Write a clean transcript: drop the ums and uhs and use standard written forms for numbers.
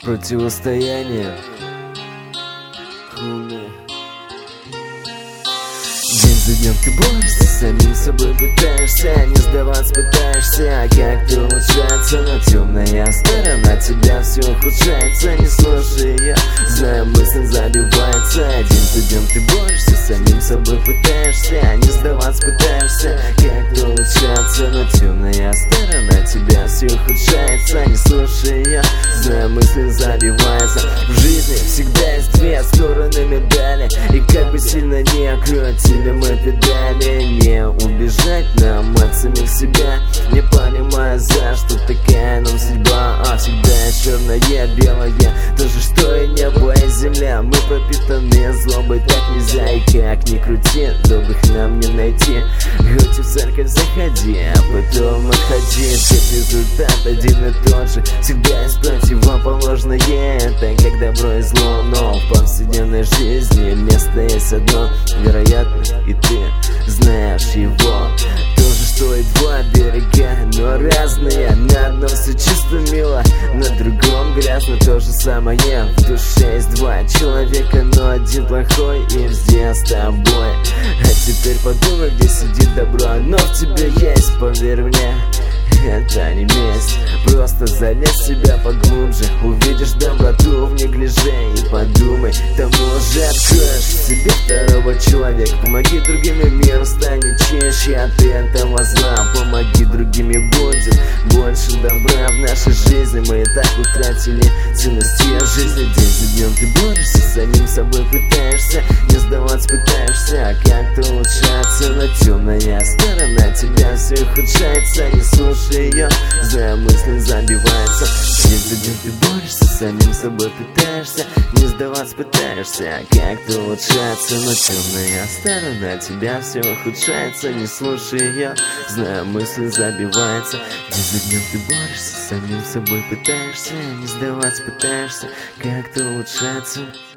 Противостояние. День за днем ты борешься, самим собой пытаешься, не сдаваться пытаешься, а как ты улучшаться, но темная сторона тебя все ухудшается. Не слушай ее, знаю, мысль забивается. День за днем ты борешься, самим собой пытаешься, не сдаваться пытаешься, как ты улучшаться, но темная сторона тебя все ухудшается. Не слушай ее, знаю, мысль забивается. В жизни всегда есть две стороны медали, и как бы сильно не крутили мы педали, не убежать нам от самих себя, не понимая, за что такая нам судьба. А всегда черное, белое, то же, что и небо, и земля. Мы пропитаны злобой, так нельзя, и как ни крути, добрых нам не найти. Хоть в церковь заходи, а потом отходи. Всех результат один и тот же, всегда есть противоположное. Это как добро и зло, но в повседневной жизни место есть одно, вероятно, и ты знаешь его. То же, что и два берега, но разные. На одном все чисто мило, на другом грязно. То же самое в душе есть два человека, но один плохой и везде с тобой. А теперь подумай, где сидит добро, оно в тебе есть, поверь мне. Это не месть, просто залезь в себя поглубже, увидишь доброту в неглиже. И подумай, тому же откроешь в себе второго человека. Помоги другим, и мир станет чище, а ты этого знал. Помоги другим, и будет больше добра в нашей жизни. Мы и так утратили ценности жизни. День за днем ты борешься, самим собой пытаешься, не сдаваться пытаешься, а как-то улучшаться, но темная сторона тебя все ухудшается. Не слушай ее, знаю, мысль забивается. День за днем ты борешься, самим собой пытаешься, не сдаваться пытаешься, а как-то улучшаться, но темная сторона тебя все ухудшается. Не слушай ее, знаю, мысль забивается. День за днем ты борешься, самим собой пытаешься, не сдаваться пытаешься, как-то улучшаться.